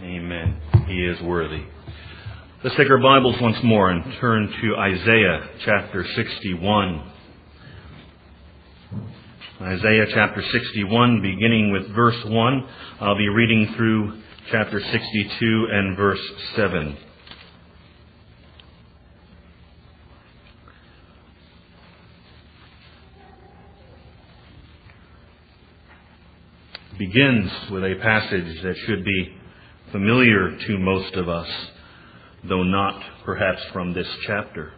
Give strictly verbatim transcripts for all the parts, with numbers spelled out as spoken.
Amen. He is worthy. Let's take our Bibles once more and turn to Isaiah chapter sixty-one. Isaiah chapter sixty-one, beginning with verse one. I'll be reading through chapter sixty-two and verse seven. Begins with a passage that should be familiar to most of us, though not perhaps from this chapter.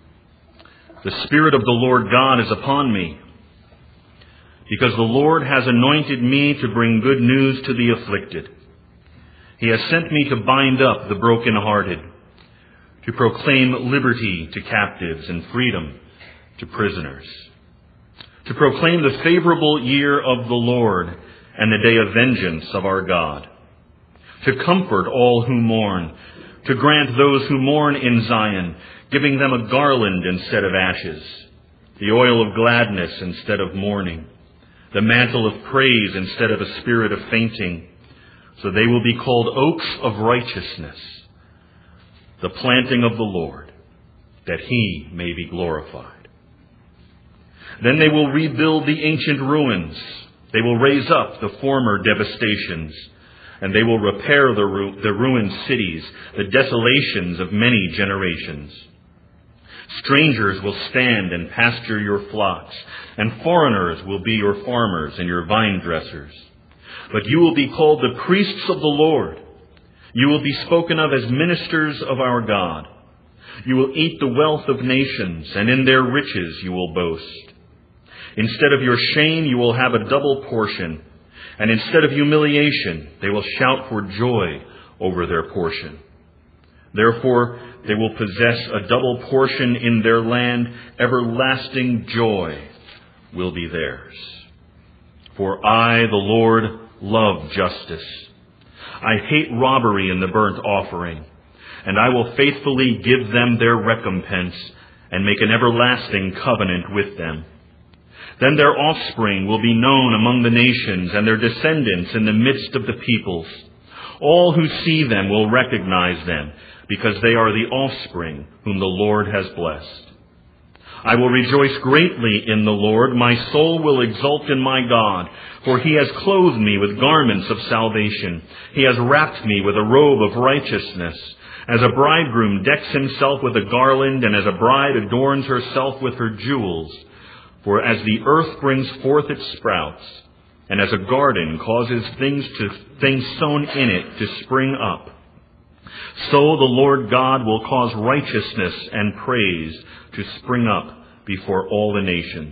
The Spirit of the Lord God is upon me, because the Lord has anointed me to bring good news to the afflicted. He has sent me to bind up the brokenhearted, to proclaim liberty to captives and freedom to prisoners, to proclaim the favorable year of the Lord and the day of vengeance of our God, to comfort all who mourn, to grant those who mourn in Zion, giving them a garland instead of ashes, the oil of gladness instead of mourning, the mantle of praise instead of a spirit of fainting. So they will be called oaks of righteousness, the planting of the Lord, that He may be glorified. Then they will rebuild the ancient ruins. They will raise up the former devastations, and they will repair the, ru- the ruined cities, the desolations of many generations. Strangers will stand and pasture your flocks, and foreigners will be your farmers and your vine dressers. But you will be called the priests of the Lord. You will be spoken of as ministers of our God. You will eat the wealth of nations, and in their riches you will boast. Instead of your shame, you will have a double portion, and instead of humiliation, they will shout for joy over their portion. Therefore, they will possess a double portion in their land. Everlasting joy will be theirs. For I, the Lord, love justice. I hate robbery in the burnt offering, and I will faithfully give them their recompense and make an everlasting covenant with them. Then their offspring will be known among the nations, and their descendants in the midst of the peoples. All who see them will recognize them, because they are the offspring whom the Lord has blessed. I will rejoice greatly in the Lord. My soul will exult in my God, for He has clothed me with garments of salvation. He has wrapped me with a robe of righteousness. As a bridegroom decks himself with a garland, and as a bride adorns herself with her jewels. For as the earth brings forth its sprouts, and as a garden causes things to things sown in it to spring up, so the Lord God will cause righteousness and praise to spring up before all the nations.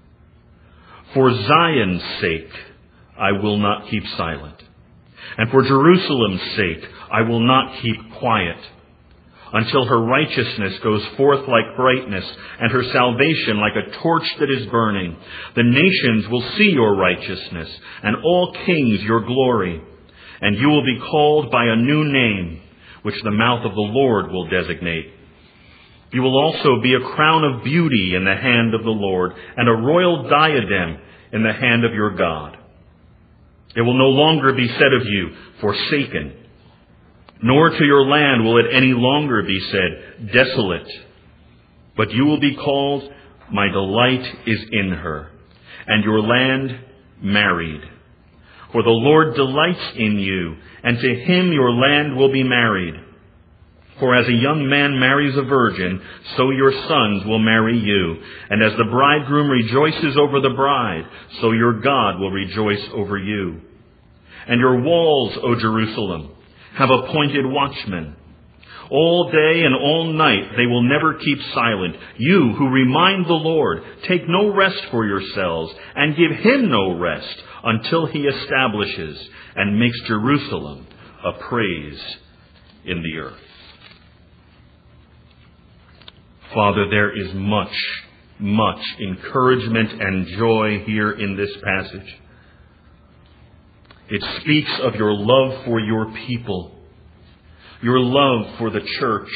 For Zion's sake I will not keep silent, and for Jerusalem's sake I will not keep quiet, until her righteousness goes forth like brightness, and her salvation like a torch that is burning. The nations will see your righteousness, and all kings your glory. And you will be called by a new name, which the mouth of the Lord will designate. You will also be a crown of beauty in the hand of the Lord, and a royal diadem in the hand of your God. It will no longer be said of you, forsaken, nor to your land will it any longer be said, desolate. But you will be called, my delight is in her, and your land married. For the Lord delights in you, and to Him your land will be married. For as a young man marries a virgin, so your sons will marry you. And as the bridegroom rejoices over the bride, so your God will rejoice over you. And your walls, O Jerusalem, have appointed watchmen. All day and all night they will never keep silent. You who remind the Lord, take no rest for yourselves, and give Him no rest until He establishes and makes Jerusalem a praise in the earth. Father, there is much, much encouragement and joy here in this passage. It speaks of your love for your people, your love for the church.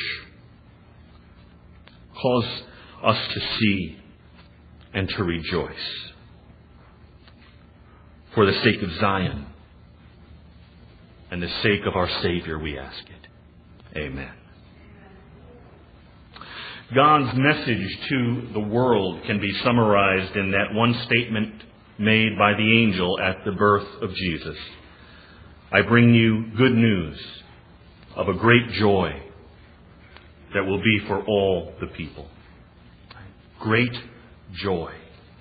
Cause us to see and to rejoice for the sake of Zion. and the sake of our Savior we ask it. Amen. God's message to the world can be summarized in that one statement made by the angel at the birth of Jesus. I bring you good news of a great joy that will be for all the people. Great joy.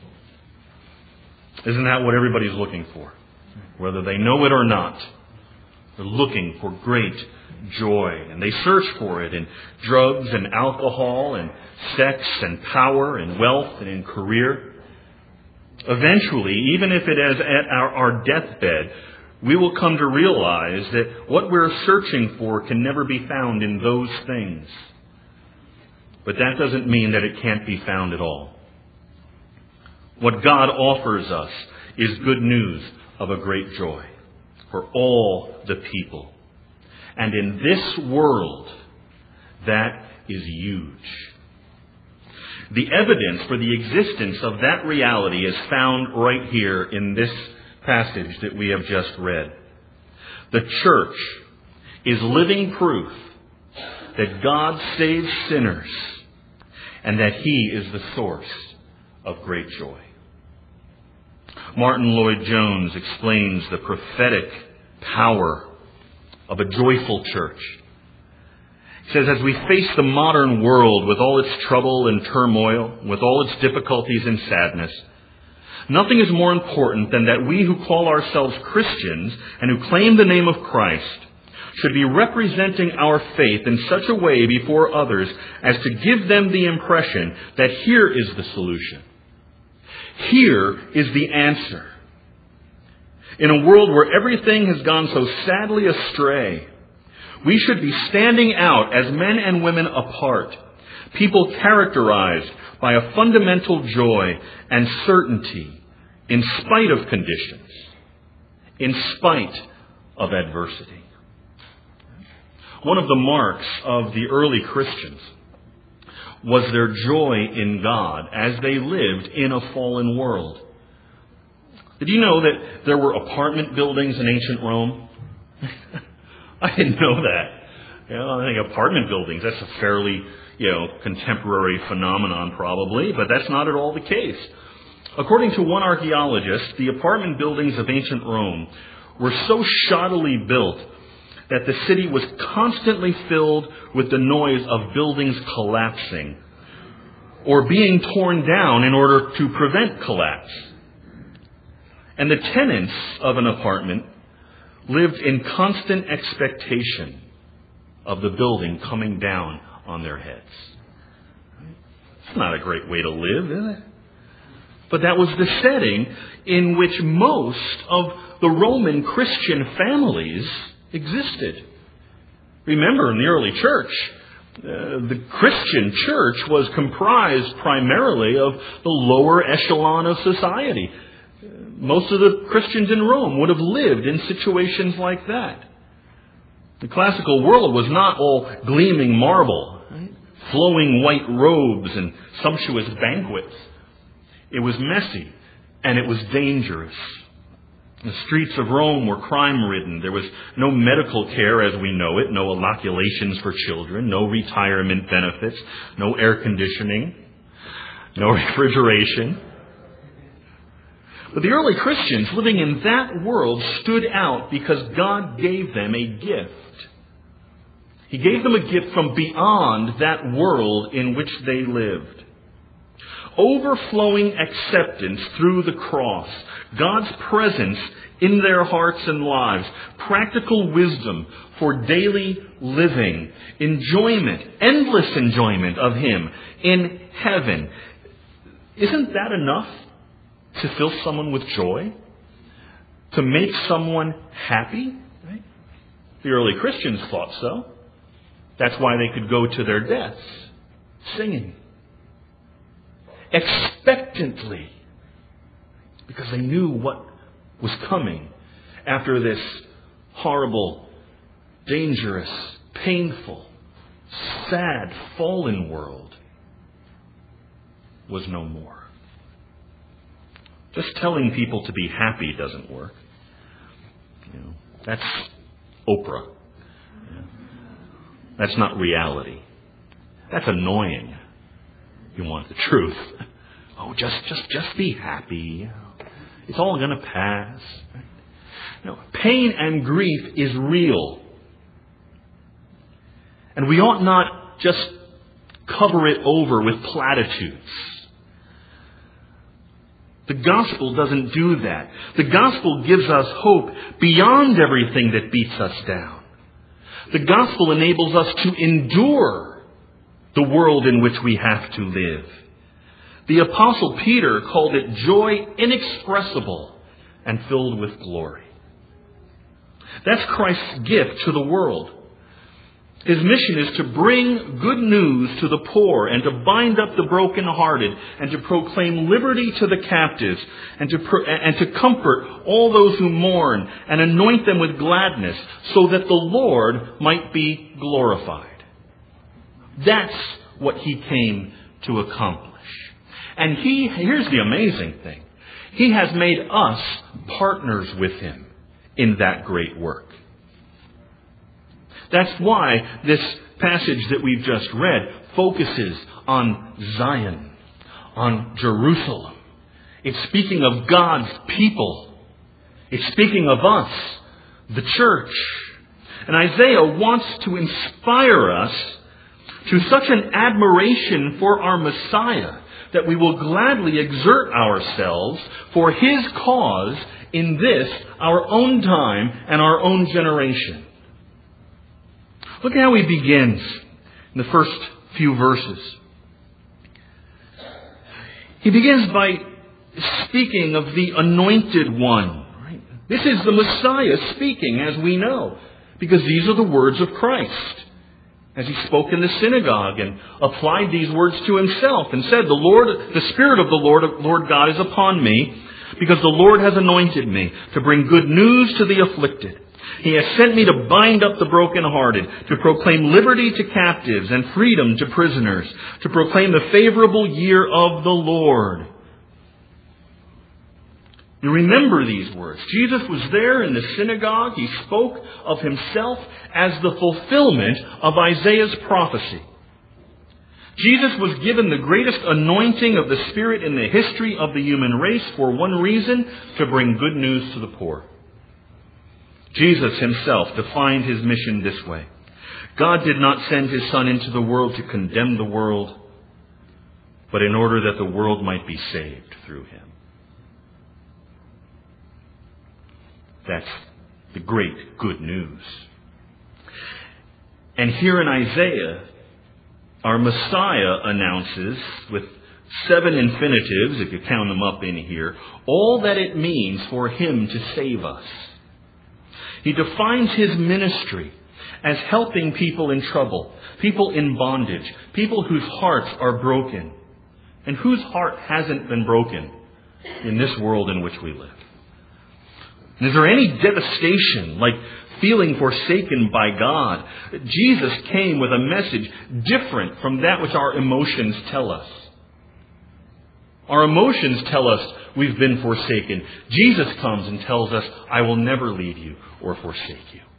Isn't that what everybody's looking for? Whether they know it or not, they're looking for great joy. And they search for it in drugs and alcohol and sex and power and wealth and in career. Eventually, even if it is at our, our deathbed, we will come to realize that what we're searching for can never be found in those things. But that doesn't mean that it can't be found at all. What God offers us is good news of a great joy for all the people. And in this world, that is huge. The evidence for the existence of that reality is found right here in this passage that we have just read. The church is living proof that God saves sinners and that He is the source of great joy. Martin Lloyd-Jones explains the prophetic power of a joyful church. He says, as we face the modern world with all its trouble and turmoil, with all its difficulties and sadness, nothing is more important than that we who call ourselves Christians and who claim the name of Christ should be representing our faith in such a way before others as to give them the impression that here is the solution. Here is the answer. In a world where everything has gone so sadly astray, we should be standing out as men and women apart, people characterized by a fundamental joy and certainty in spite of conditions, in spite of adversity. One of the marks of the early Christians was their joy in God as they lived in a fallen world. Did you know that there were apartment buildings in ancient Rome? I didn't know that. You know, I think apartment buildings, that's a fairly, you know, contemporary phenomenon probably, but that's not at all the case. According to one archaeologist, the apartment buildings of ancient Rome were so shoddily built that the city was constantly filled with the noise of buildings collapsing or being torn down in order to prevent collapse. And the tenants of an apartment lived in constant expectation of the building coming down on their heads. It's not a great way to live, is it? But that was the setting in which most of the Roman Christian families existed. Remember, in the early church, uh, the Christian church was comprised primarily of the lower echelon of society. Most of the Christians in Rome would have lived in situations like that. The classical world was not all gleaming marble, right? Flowing white robes and sumptuous banquets. It was messy and it was dangerous. The streets of Rome were crime-ridden. There was no medical care as we know it, no inoculations for children, no retirement benefits, no air conditioning, no refrigeration. But the early Christians living in that world stood out because God gave them a gift. He gave them a gift from beyond that world in which they lived. Overflowing acceptance through the cross, God's presence in their hearts and lives, practical wisdom for daily living, enjoyment, endless enjoyment of Him in heaven. Isn't that enough to fill someone with joy? To make someone happy? Right? The early Christians thought so. That's why they could go to their deaths singing. Expectantly. Because they knew what was coming after this horrible, dangerous, painful, sad, fallen world was no more. Just telling people to be happy doesn't work. You know, that's Oprah. That's not reality. That's annoying. You want the truth. Oh, just, just, just be happy. It's all going to pass. No, pain and grief is real. And we ought not just cover it over with platitudes. The gospel doesn't do that. The gospel gives us hope beyond everything that beats us down. The gospel enables us to endure the world in which we have to live. The Apostle Peter called it joy inexpressible and filled with glory. That's Christ's gift to the world. His mission is to bring good news to the poor and to bind up the brokenhearted and to proclaim liberty to the captives and to, pro- and to comfort all those who mourn and anoint them with gladness so that the Lord might be glorified. That's what he came to accomplish. And he, here's the amazing thing. He has made us partners with him in that great work. That's why this passage that we've just read focuses on Zion, on Jerusalem. It's speaking of God's people. It's speaking of us, the church. And Isaiah wants to inspire us to such an admiration for our Messiah that we will gladly exert ourselves for his cause in this, our own time and our own generation. Look at how he begins in the first few verses. He begins by speaking of the anointed one. Right? This is the Messiah speaking, as we know, because these are the words of Christ. As he spoke in the synagogue and applied these words to himself and said, "The Lord, the Spirit of the Lord, Lord God is upon me, because the Lord has anointed me to bring good news to the afflicted. He has sent me to bind up the brokenhearted, to proclaim liberty to captives and freedom to prisoners, to proclaim the favorable year of the Lord." You remember these words. Jesus was there in the synagogue. He spoke of himself as the fulfillment of Isaiah's prophecy. Jesus was given the greatest anointing of the Spirit in the history of the human race for one reason: to bring good news to the poor. Jesus himself defined his mission this way: God did not send his Son into the world to condemn the world, but in order that the world might be saved through him. That's the great good news. And here in Isaiah, our Messiah announces, with seven infinitives, if you count them up in here, all that it means for him to save us. He defines his ministry as helping people in trouble, people in bondage, people whose hearts are broken. And whose heart hasn't been broken in this world in which we live? And is there any devastation like feeling forsaken by God? Jesus came with a message different from that which our emotions tell us. Our emotions tell us we've been forsaken. Jesus comes and tells us, "I will never leave you or forsake you."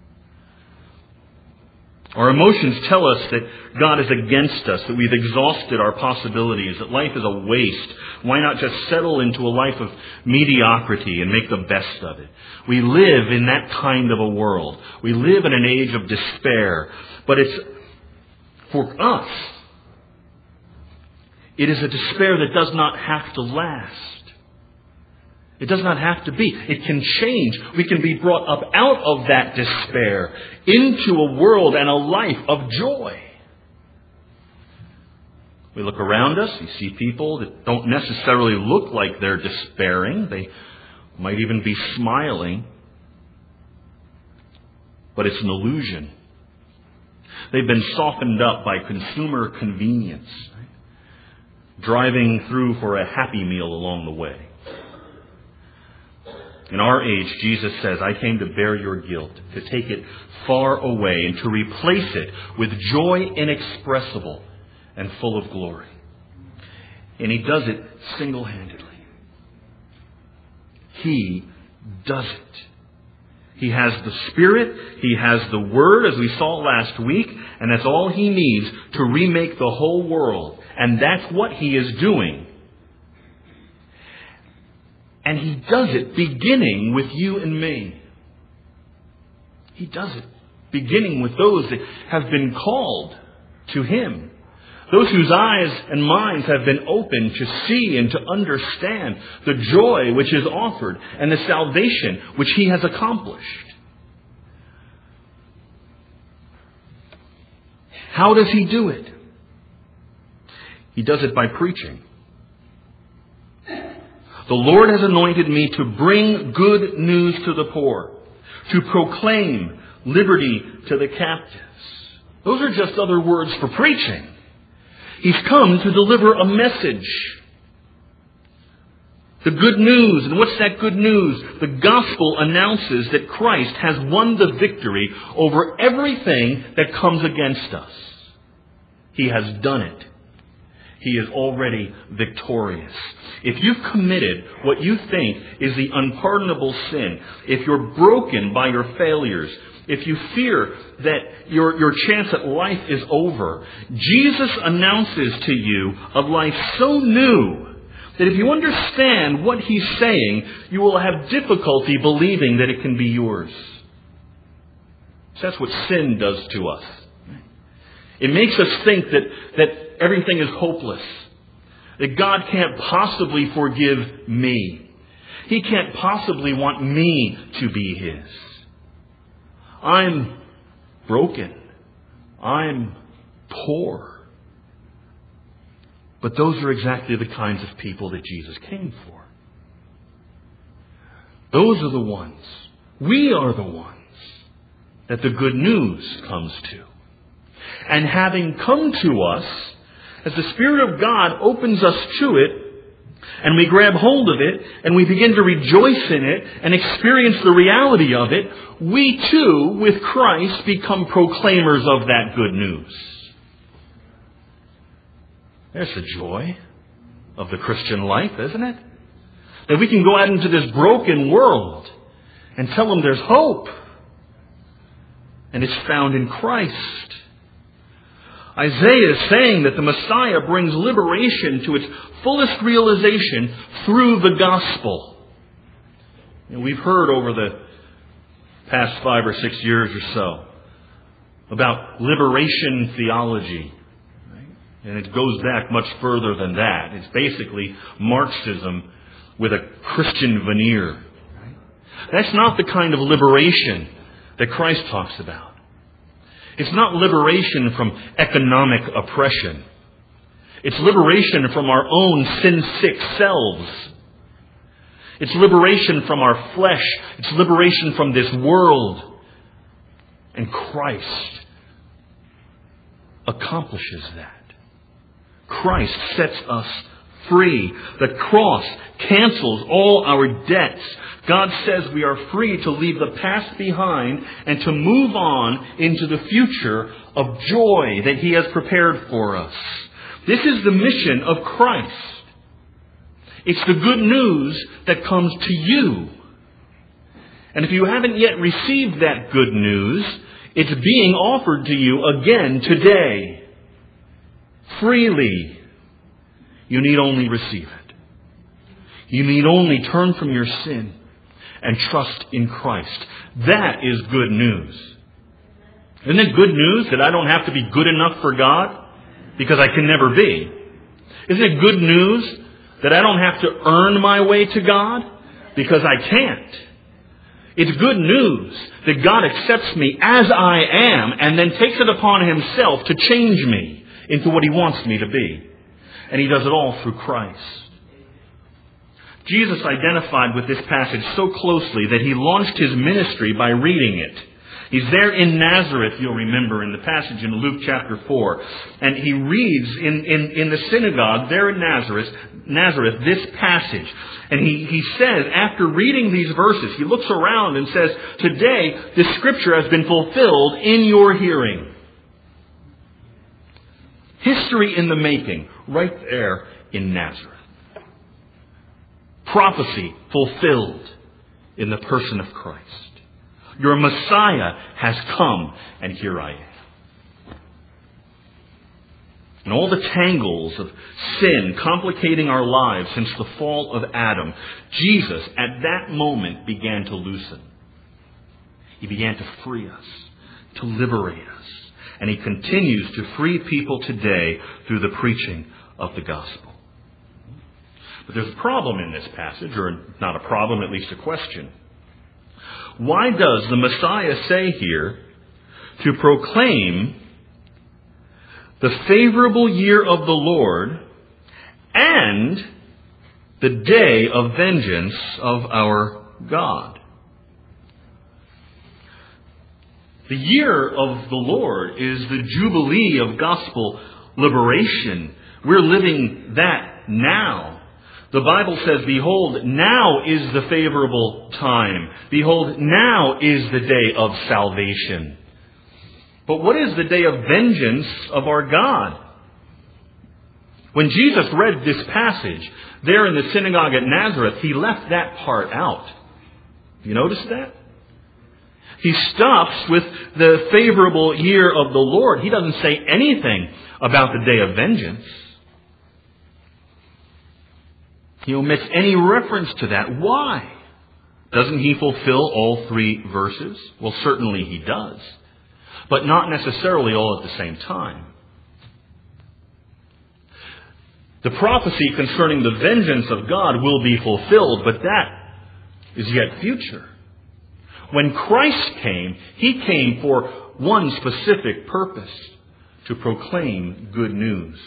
Our emotions tell us that God is against us, that we've exhausted our possibilities, that life is a waste. Why not just settle into a life of mediocrity and make the best of it? We live in that kind of a world. We live in an age of despair. But it's, for us, it is a despair that does not have to last. It does not have to be. It can change. We can be brought up out of that despair into a world and a life of joy. We look around us, we see people that don't necessarily look like they're despairing. They might even be smiling. But it's an illusion. They've been softened up by consumer convenience, right? Driving through for a happy meal along the way. In our age, Jesus says, "I came to bear your guilt, to take it far away and to replace it with joy inexpressible and full of glory." And he does it single-handedly. He does it. He has the Spirit, He has the Word, as we saw last week, and that's all He needs to remake the whole world. And that's what He is doing. And He does it beginning with you and me. He does it beginning with those that have been called to Him. Those whose eyes and minds have been opened to see and to understand the joy which is offered and the salvation which He has accomplished. How does He do it? He does it by preaching. The Lord has anointed me to bring good news to the poor, to proclaim liberty to the captives. Those are just other words for preaching. He's come to deliver a message. The good news. And what's that good news? The gospel announces that Christ has won the victory over everything that comes against us. He has done it. He is already victorious. If you've committed what you think is the unpardonable sin, if you're broken by your failures, if you fear that your, your chance at life is over, Jesus announces to you a life so new that if you understand what He's saying, you will have difficulty believing that it can be yours. So that's what sin does to us. It makes us think that, that everything is hopeless, that God can't possibly forgive me. He can't possibly want me to be His. I'm broken. I'm poor. But those are exactly the kinds of people that Jesus came for. Those are the ones, we are the ones, that the good news comes to. And having come to us, as the Spirit of God opens us to it, and we grab hold of it, and we begin to rejoice in it, and experience the reality of it, we too, with Christ, become proclaimers of that good news. There's the joy of the Christian life, isn't it? That we can go out into this broken world and tell them there's hope. And it's found in Christ. Isaiah is saying that the Messiah brings liberation to its fullest realization through the gospel. And we've heard over the past five or six years or so about liberation theology. Right? And it goes back much further than that. It's basically Marxism with a Christian veneer. Right? That's not the kind of liberation that Christ talks about. It's not liberation from economic oppression. It's liberation from our own sin-sick selves. It's liberation from our flesh. It's liberation from this world. And Christ accomplishes that. Christ sets us free. The cross cancels all our debts. God says we are free to leave the past behind and to move on into the future of joy that He has prepared for us. This is the mission of Christ. It's the good news that comes to you. And if you haven't yet received that good news, it's being offered to you again today. Freely. You need only receive it. You need only turn from your sin and trust in Christ. That is good news. Isn't it good news that I don't have to be good enough for God? Because I can never be. Isn't it good news that I don't have to earn my way to God? Because I can't. It's good news that God accepts me as I am and then takes it upon Himself to change me into what He wants me to be. And He does it all through Christ. Jesus identified with this passage so closely that He launched His ministry by reading it. He's there in Nazareth, you'll remember, in the passage in Luke chapter four. And He reads in, in, in the synagogue there in Nazareth, Nazareth this passage. And he, he says, after reading these verses, He looks around and says, today this scripture has been fulfilled in your hearing. History in the making, right there in Nazareth. Prophecy fulfilled in the person of Christ. Your Messiah has come, and here I am. And all the tangles of sin complicating our lives since the fall of Adam, Jesus at that moment began to loosen. He began to free us, to liberate us. And He continues to free people today through the preaching of the gospel. But there's a problem in this passage, or not a problem, at least a question. Why does the Messiah say here to proclaim the favorable year of the Lord and the day of vengeance of our God? The year of the Lord is the Jubilee of gospel liberation. We're living that now. The Bible says, behold, now is the favorable time. Behold, now is the day of salvation. But what is the day of vengeance of our God? When Jesus read this passage there in the synagogue at Nazareth, He left that part out. You notice that? He stops with the favorable year of the Lord. He doesn't say anything about the day of vengeance. He omits any reference to that. Why? Doesn't He fulfill all three verses? Well, certainly He does. But not necessarily all at the same time. The prophecy concerning the vengeance of God will be fulfilled, but that is yet future. When Christ came, He came for one specific purpose: to proclaim good news.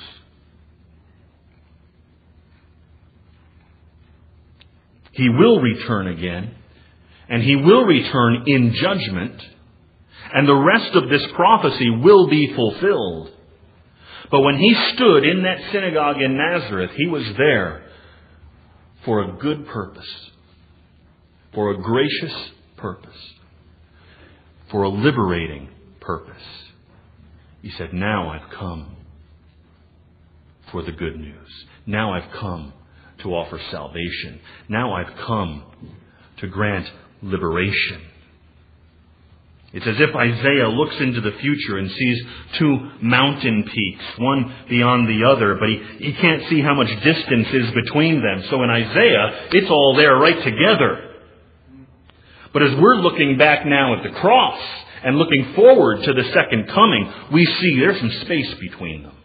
He will return again, and He will return in judgment, and the rest of this prophecy will be fulfilled. But when He stood in that synagogue in Nazareth, He was there for a good purpose, for a gracious purpose, for a liberating purpose. He said, now I've come for the good news. Now I've come to offer salvation. Now I've come to grant liberation. It's as if Isaiah looks into the future and sees two mountain peaks, one beyond the other, but he, he can't see how much distance is between them. So in Isaiah, it's all there right together. But as we're looking back now at the cross and looking forward to the second coming, we see there's some space between them.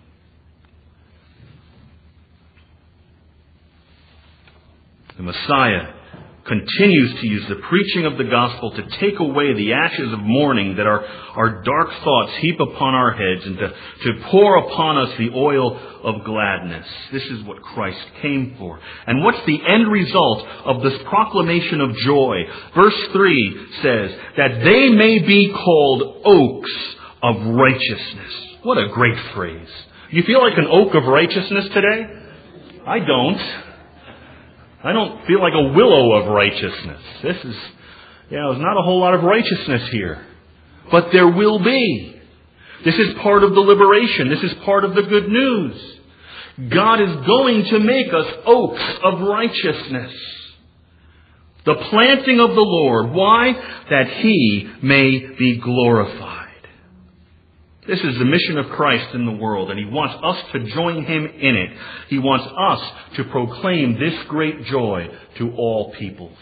The Messiah continues to use the preaching of the gospel to take away the ashes of mourning that our, our dark thoughts heap upon our heads, and to, to pour upon us the oil of gladness. This is what Christ came for. And what's the end result of this proclamation of joy? Verse three says, that they may be called oaks of righteousness. What a great phrase. You feel like an oak of righteousness today? I don't. I don't feel like a willow of righteousness. This is, you know, there's not a whole lot of righteousness here. But there will be. This is part of the liberation. This is part of the good news. God is going to make us oaks of righteousness. The planting of the Lord. Why? That He may be glorified. This is the mission of Christ in the world, and He wants us to join Him in it. He wants us to proclaim this great joy to all peoples.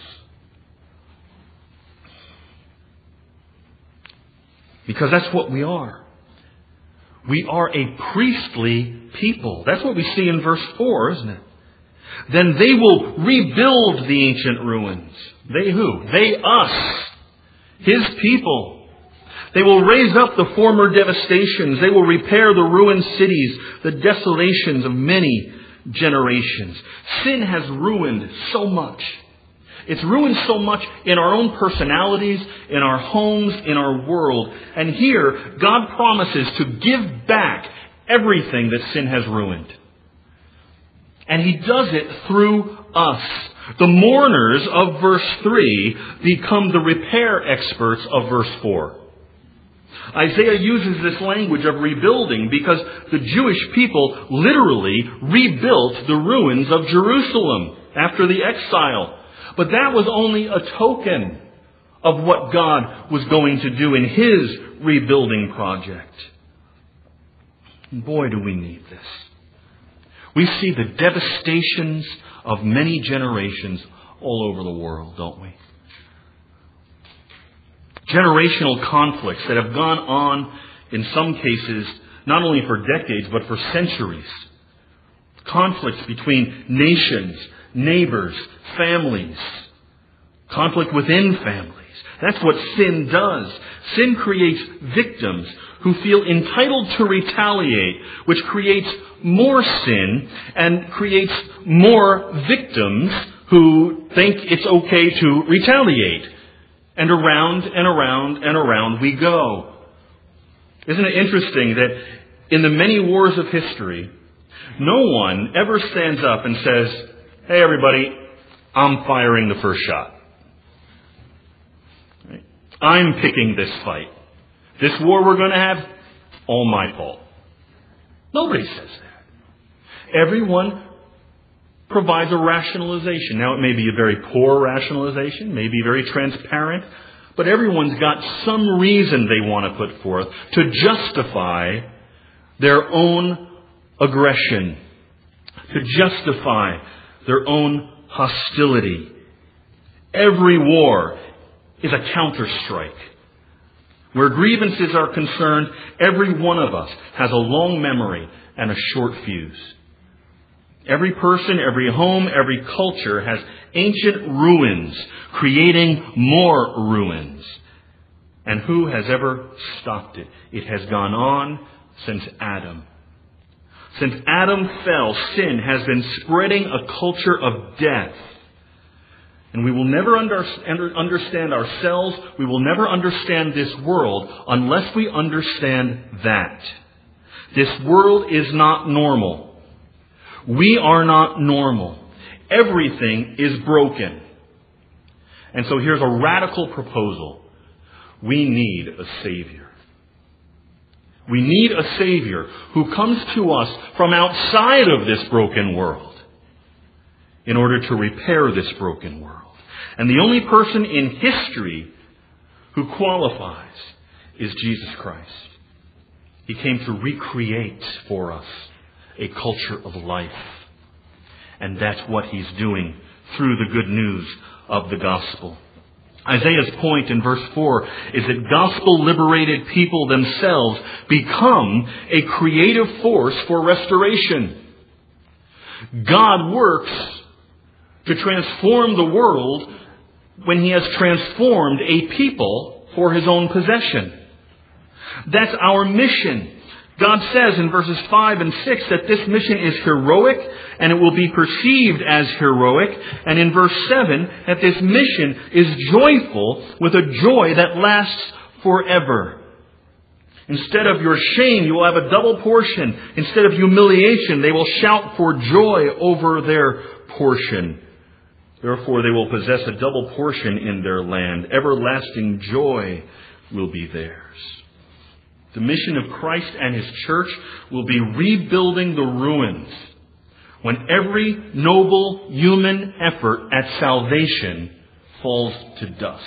Because that's what we are. We are a priestly people. That's what we see in verse four, isn't it? Then they will rebuild the ancient ruins. They who? They us. His people. They will raise up the former devastations. They will repair the ruined cities, the desolations of many generations. Sin has ruined so much. It's ruined so much in our own personalities, in our homes, in our world. And here, God promises to give back everything that sin has ruined. And He does it through us. The mourners of verse three become the repair experts of verse four. Isaiah uses this language of rebuilding because the Jewish people literally rebuilt the ruins of Jerusalem after the exile. But that was only a token of what God was going to do in His rebuilding project. And boy, do we need this. We see the devastations of many generations all over the world, don't we? Generational conflicts that have gone on, in some cases, not only for decades, but for centuries. Conflicts between nations, neighbors, families. Conflict within families. That's what sin does. Sin creates victims who feel entitled to retaliate, which creates more sin and creates more victims who think it's okay to retaliate. And around and around and around we go. Isn't it interesting that in the many wars of history, no one ever stands up and says, "Hey everybody, I'm firing the first shot. Right? I'm picking this fight. This war we're going to have, all my fault." Nobody says that. Everyone provides a rationalization. Now, it may be a very poor rationalization, maybe very transparent, but everyone's got some reason they want to put forth to justify their own aggression, to justify their own hostility. Every war is a counterstrike. Where grievances are concerned, every one of us has a long memory and a short fuse. Every person, every home, every culture has ancient ruins creating more ruins. And who has ever stopped it? It has gone on since Adam. Since Adam fell, sin has been spreading a culture of death. And we will never under, understand ourselves, we will never understand this world unless we understand that. This world is not normal. We are not normal. Everything is broken. And so here's a radical proposal. We need a Savior. We need a Savior who comes to us from outside of this broken world in order to repair this broken world. And the only person in history who qualifies is Jesus Christ. He came to recreate for us a culture of life. And that's what He's doing through the good news of the gospel. Isaiah's point in verse four is that gospel-liberated people themselves become a creative force for restoration. God works to transform the world when He has transformed a people for His own possession. That's our mission. God says in verses five and six that this mission is heroic and it will be perceived as heroic. And in verse seven that this mission is joyful with a joy that lasts forever. Instead of your shame, you will have a double portion. Instead of humiliation, they will shout for joy over their portion. Therefore, they will possess a double portion in their land. Everlasting joy will be theirs. The mission of Christ and His church will be rebuilding the ruins when every noble human effort at salvation falls to dust.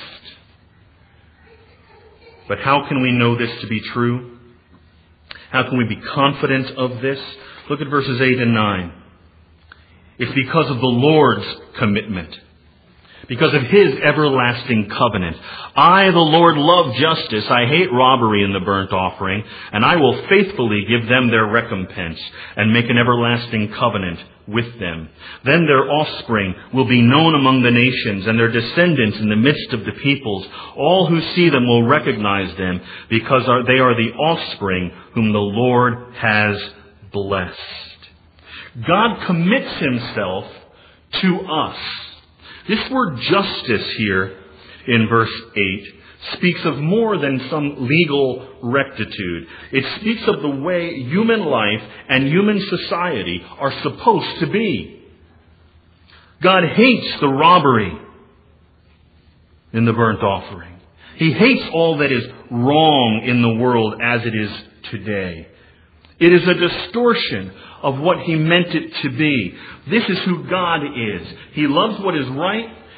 But how can we know this to be true? How can we be confident of this? Look at verses eight and nine. It's because of the Lord's commitment. Because of His everlasting covenant. I, the Lord, love justice. I hate robbery in the burnt offering. And I will faithfully give them their recompense and make an everlasting covenant with them. Then their offspring will be known among the nations and their descendants in the midst of the peoples. All who see them will recognize them because they are the offspring whom the Lord has blessed. God commits Himself to us. This word justice here in verse eight speaks of more than some legal rectitude. It speaks of the way human life and human society are supposed to be. God hates the robbery in the burnt offering. He hates all that is wrong in the world as it is today. It is a distortion of what He meant it to be. This is who God is. He loves what is right,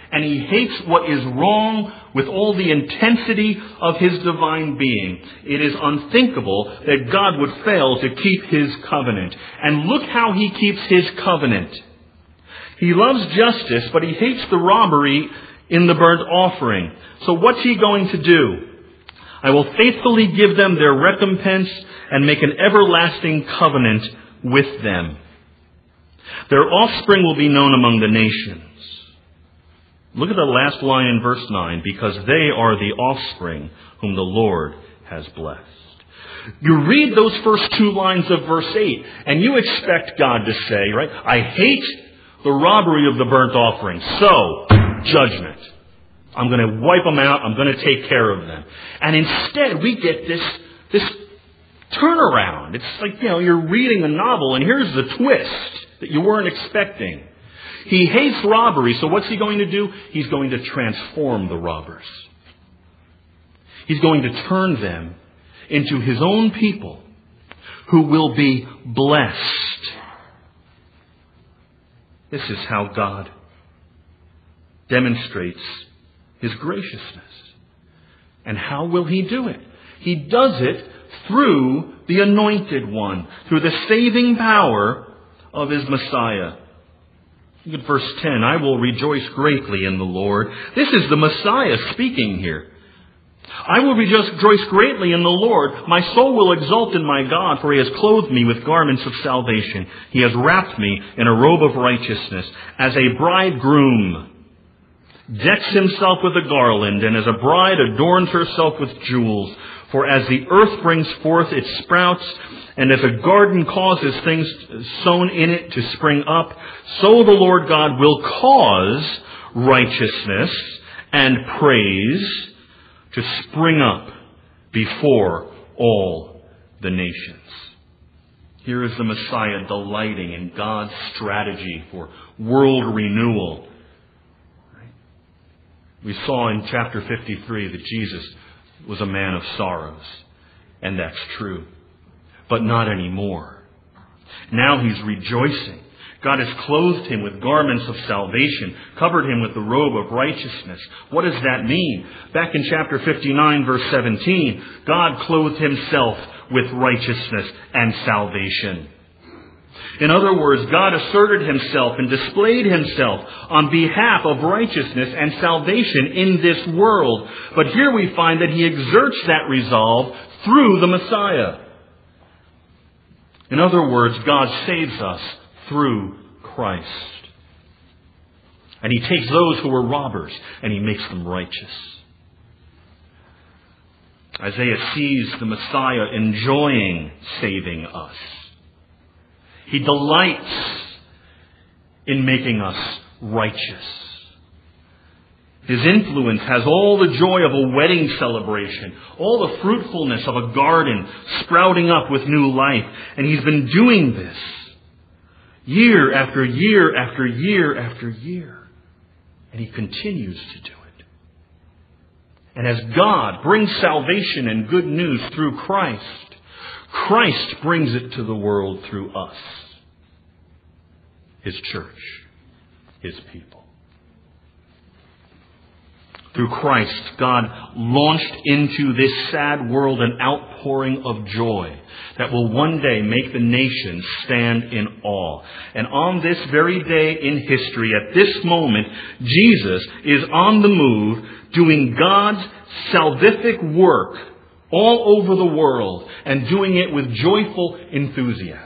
And he hates what is wrong with all the intensity of his divine being. It is unthinkable that God would fail to keep his covenant. And look how he keeps his covenant. He loves justice, but he hates the robbery in the burnt offering. So what's he going to do? I will faithfully give them their recompense and make an everlasting covenant with them. Their offspring will be known among the nations. Look at the last line in verse nine. Because they are the offspring whom the Lord has blessed. You read those first two lines of verse eight, and you expect God to say, right, I hate the robbery of the burnt offering, so judgment. I'm going to wipe them out. I'm going to take care of them. And instead, we get this, this turnaround. It's like, you know, you're reading a novel, and here's the twist that you weren't expecting. He hates robbery, so what's he going to do? He's going to transform the robbers. He's going to turn them into his own people who will be blessed. This is how God demonstrates his graciousness. And how will he do it? He does it through the Anointed One, through the saving power of his Messiah. Look at verse ten. I will rejoice greatly in the Lord. This is the Messiah speaking here. I will rejoice greatly in the Lord. My soul will exult in my God, for he has clothed me with garments of salvation. He has wrapped me in a robe of righteousness. As a bridegroom decks himself with a garland, and as a bride adorns herself with jewels. For as the earth brings forth its sprouts, and as a garden causes things sown in it to spring up, so the Lord God will cause righteousness and praise to spring up before all the nations. Here is the Messiah delighting in God's strategy for world renewal. We saw in chapter fifty-three that Jesus was a man of sorrows, and that's true. But not anymore. Now he's rejoicing. God has clothed him with garments of salvation, covered him with the robe of righteousness. What does that mean? Back in chapter fifty-nine, verse seventeen, God clothed himself with righteousness and salvation. In other words, God asserted himself and displayed himself on behalf of righteousness and salvation in this world. But here we find that he exerts that resolve through the Messiah. In other words, God saves us through Christ. And he takes those who were robbers and he makes them righteous. Isaiah sees the Messiah enjoying saving us. He delights in making us righteous. His influence has all the joy of a wedding celebration, all the fruitfulness of a garden sprouting up with new life. And he's been doing this year after year after year after year. And he continues to do it. And as God brings salvation and good news through Christ, Christ brings it to the world through us, his church, his people. Through Christ, God launched into this sad world an outpouring of joy that will one day make the nations stand in awe. And on this very day in history, at this moment, Jesus is on the move doing God's salvific work all over the world and doing it with joyful enthusiasm.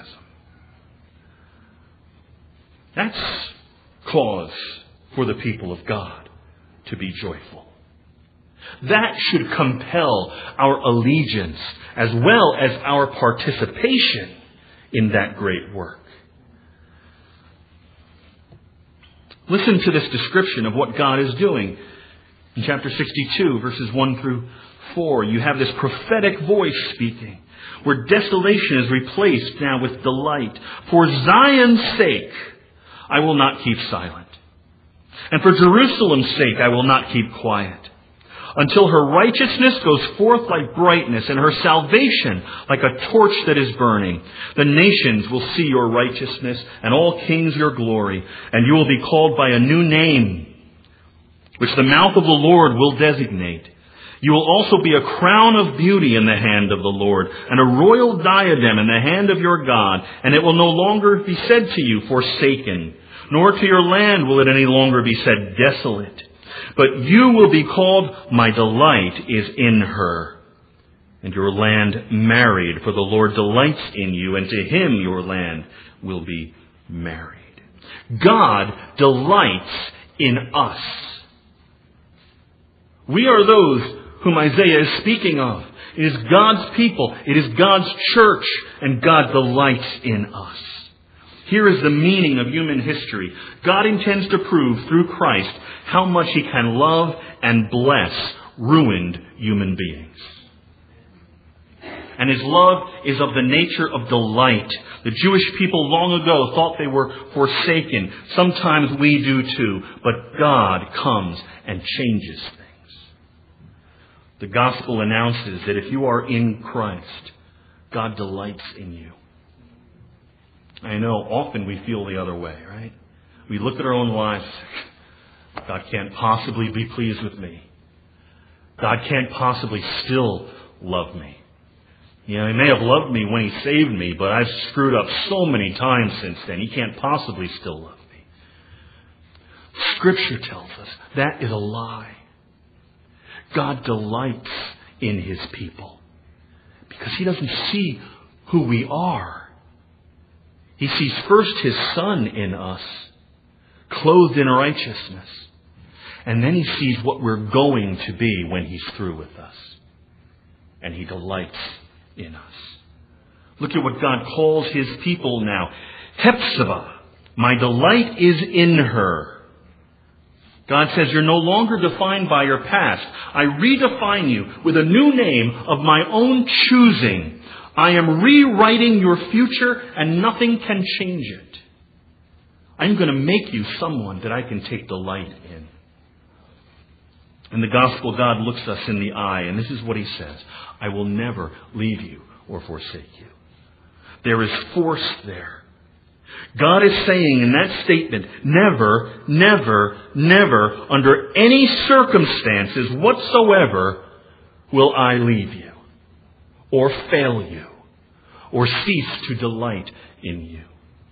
That's cause for the people of God to be joyful. That should compel our allegiance as well as our participation in that great work. Listen to this description of what God is doing. In chapter sixty-two, verses one through four, you have this prophetic voice speaking, where desolation is replaced now with delight. For Zion's sake, I will not keep silent. And for Jerusalem's sake, I will not keep quiet. Until her righteousness goes forth like brightness and her salvation like a torch that is burning. The nations will see your righteousness and all kings your glory. And you will be called by a new name, which the mouth of the Lord will designate. You will also be a crown of beauty in the hand of the Lord, and a royal diadem in the hand of your God, and it will no longer be said to you, forsaken, nor to your land will it any longer be said, desolate. But you will be called, my delight is in her, and your land married, for the Lord delights in you, and to him your land will be married. God delights in us. We are those whom Isaiah is speaking of. It is God's people. It is God's church. And God delights in us. Here is the meaning of human history. God intends to prove through Christ how much He can love and bless ruined human beings. And His love is of the nature of delight. The Jewish people long ago thought they were forsaken. Sometimes we do too. But God comes and changes things. The gospel announces that if you are in Christ, God delights in you. I know often we feel the other way, right? We look at our own lives. God can't possibly be pleased with me. God can't possibly still love me. You know, He may have loved me when He saved me, but I've screwed up so many times since then. He can't possibly still love me. Scripture tells us that is a lie. God delights in His people because He doesn't see who we are. He sees first His Son in us, clothed in righteousness. And then He sees what we're going to be when He's through with us. And He delights in us. Look at what God calls His people now. Hephzibah, my delight is in her. God says, you're no longer defined by your past. I redefine you with a new name of my own choosing. I am rewriting your future and nothing can change it. I'm going to make you someone that I can take delight in. In the gospel, God looks us in the eye, and this is what He says. I will never leave you or forsake you. There is force there. God is saying in that statement, never, never, never, under any circumstances whatsoever, will I leave you, or fail you, or cease to delight in you.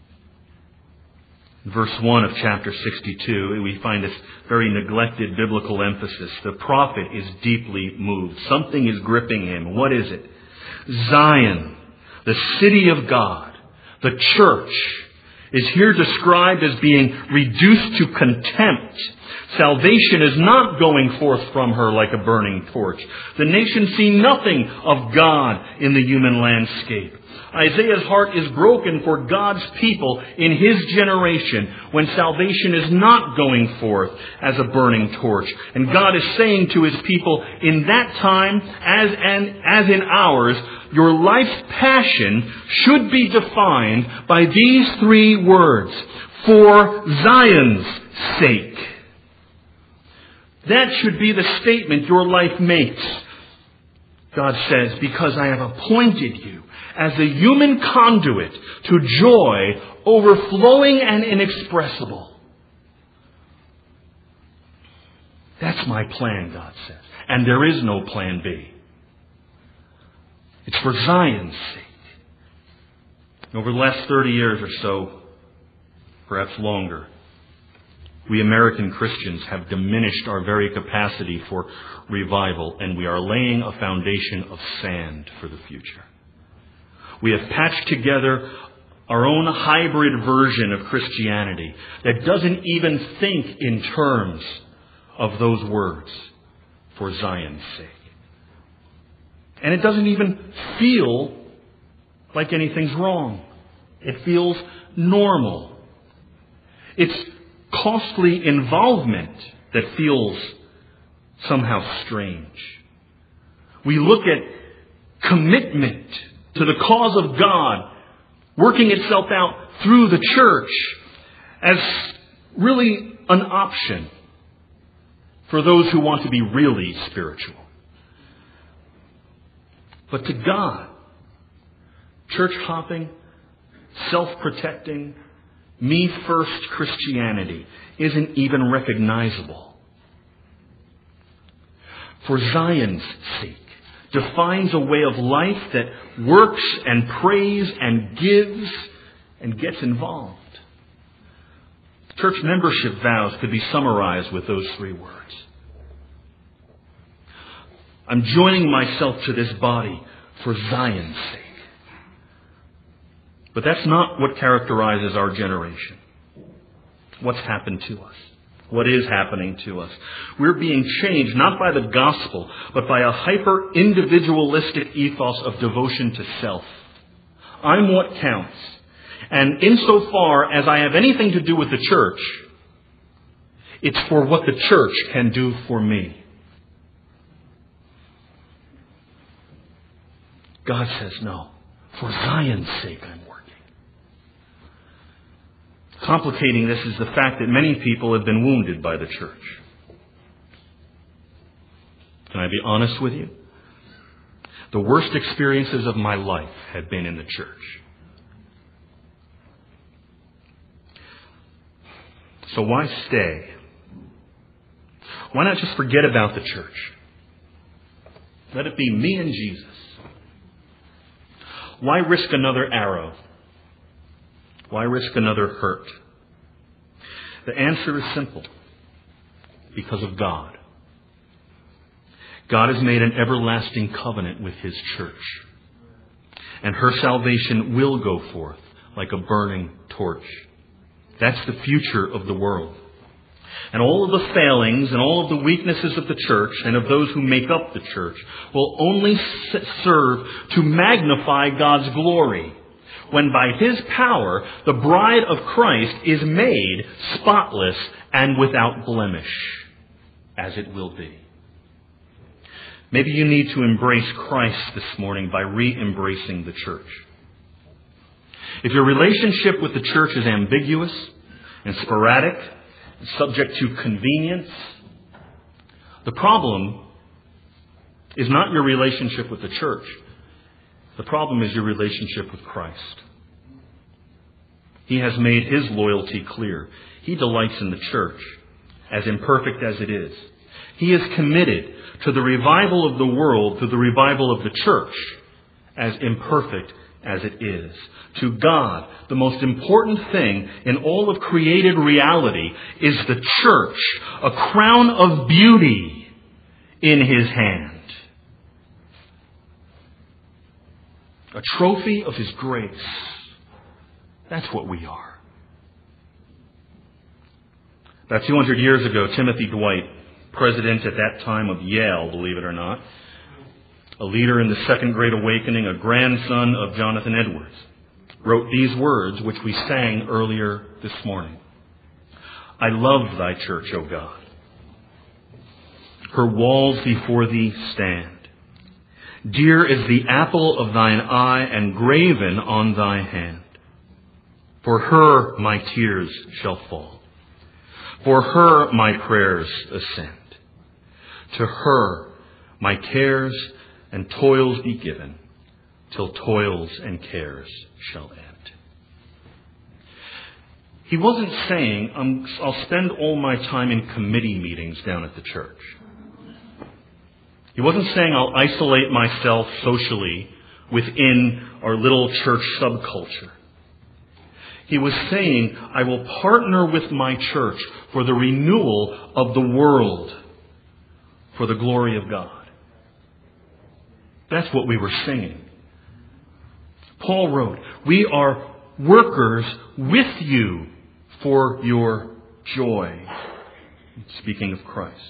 In verse one of chapter sixty-two, we find this very neglected biblical emphasis. The prophet is deeply moved. Something is gripping him. What is it? Zion, the city of God, the church, is here described as being reduced to contempt. Salvation is not going forth from her like a burning torch. The nations see nothing of God in the human landscape. Isaiah's heart is broken for God's people in his generation when salvation is not going forth as a burning torch. And God is saying to His people in that time, as, and, as in ours, your life's passion should be defined by these three words: for Zion's sake. That should be the statement your life makes. God says, because I have appointed you as a human conduit to joy overflowing and inexpressible. That's my plan, God says. And there is no plan B. It's for Zion's sake. Over the last thirty years or so, perhaps longer, we American Christians have diminished our very capacity for revival, and we are laying a foundation of sand for the future. We have patched together our own hybrid version of Christianity that doesn't even think in terms of those words, for Zion's sake. And it doesn't even feel like anything's wrong. It feels normal. It's costly involvement that feels somehow strange. We look at commitment to the cause of God working itself out through the church as really an option for those who want to be really spiritual. But to God, church hopping, self-protecting, me-first Christianity isn't even recognizable. for Zion's sake, defines a way of life that works and prays and gives and gets involved. Church membership vows could be summarized with those three words. I'm joining myself to this body for Zion's sake. But that's not what characterizes our generation. What's happened to us? What is happening to us? We're being changed not by the gospel, but by a hyper-individualistic ethos of devotion to self. I'm what counts. And insofar as I have anything to do with the church, it's for what the church can do for me. God says, no, for Zion's sake I'm working. Complicating this is the fact that many people have been wounded by the church. Can I be honest with you? The worst experiences of my life have been in the church. So why stay? Why not just forget about the church? Let it be me and Jesus. Why risk another arrow? Why risk another hurt? The answer is simple. Because of God. God has made an everlasting covenant with His church. And her salvation will go forth like a burning torch. That's the future of the world. And all of the failings and all of the weaknesses of the church and of those who make up the church will only serve to magnify God's glory, when by His power the bride of Christ is made spotless and without blemish, as it will be. Maybe you need to embrace Christ this morning by re-embracing the church. If your relationship with the church is ambiguous and sporadic, and subject to convenience, the problem is not your relationship with the church. The problem is your relationship with Christ. He has made His loyalty clear. He delights in the church, as imperfect as it is. He is committed to the revival of the world through the revival of the church, as imperfect as it is. To God, the most important thing in all of created reality is the church, a crown of beauty in His hand. A trophy of His grace. That's what we are. About two hundred years ago, Timothy Dwight, president at that time of Yale, believe it or not, a leader in the Second Great Awakening, a grandson of Jonathan Edwards, wrote these words which we sang earlier this morning. I love Thy church, O God. Her walls before Thee stand. Dear is the apple of Thine eye and graven on Thy hand. For her my tears shall fall. For her my prayers ascend. To her my cares and toils be given, till toils and cares shall end. He wasn't saying, um, I'll spend all my time in committee meetings down at the church. He wasn't saying I'll isolate myself socially within our little church subculture. He was saying, I will partner with my church for the renewal of the world, for the glory of God. That's what we were singing. Paul wrote, we are workers with you for your joy. Speaking of Christ.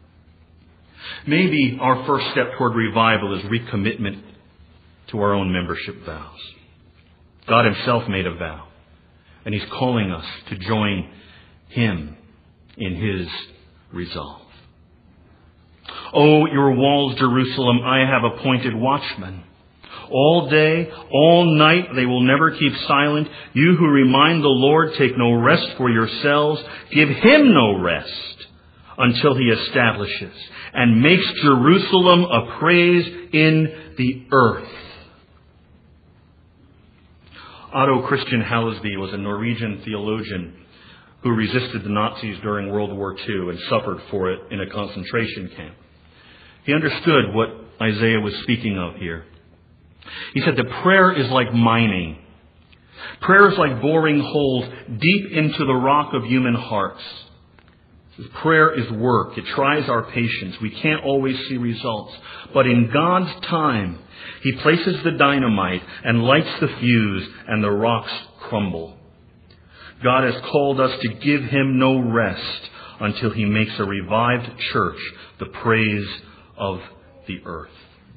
Maybe our first step toward revival is recommitment to our own membership vows. God Himself made a vow, and He's calling us to join Him in His resolve. O your walls, Jerusalem, I have appointed watchmen. All day, all night, they will never keep silent. You who remind the Lord, take no rest for yourselves. Give Him no rest until He establishes and makes Jerusalem a praise in the earth. Otto Christian Hallesby was a Norwegian theologian who resisted the Nazis during World War Two and suffered for it in a concentration camp. He understood what Isaiah was speaking of here. He said that prayer is like mining. Prayer is like boring holes deep into the rock of human hearts. Prayer is work. It tries our patience. We can't always see results. But in God's time, He places the dynamite and lights the fuse, and the rocks crumble. God has called us to give Him no rest until He makes a revived church the praise of the earth.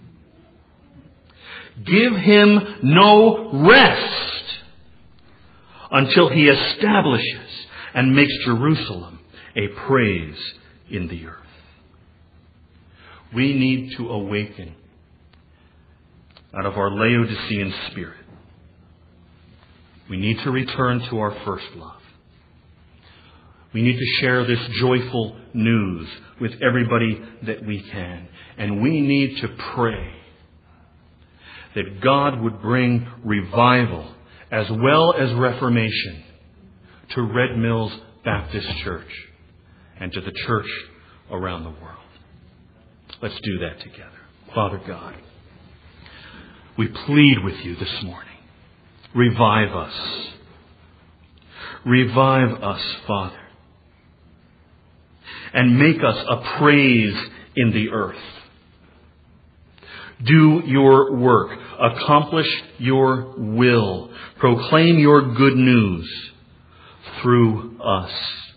Give Him no rest until He establishes and makes Jerusalem a praise in the earth. We need to awaken out of our Laodicean spirit. We need to return to our first love. We need to share this joyful news with everybody that we can. And we need to pray that God would bring revival as well as reformation to Red Mills Baptist Church and to the church around the world. Let's do that together. Father God, we plead with you this morning. Revive us. Revive us, Father. And make us a praise in the earth. Do your work. Accomplish your will. Proclaim your good news through us.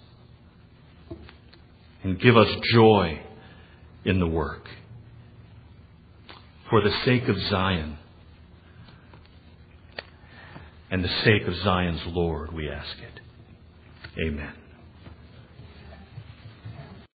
And give us joy in the work. For the sake of Zion and the sake of Zion's Lord, we ask it. Amen.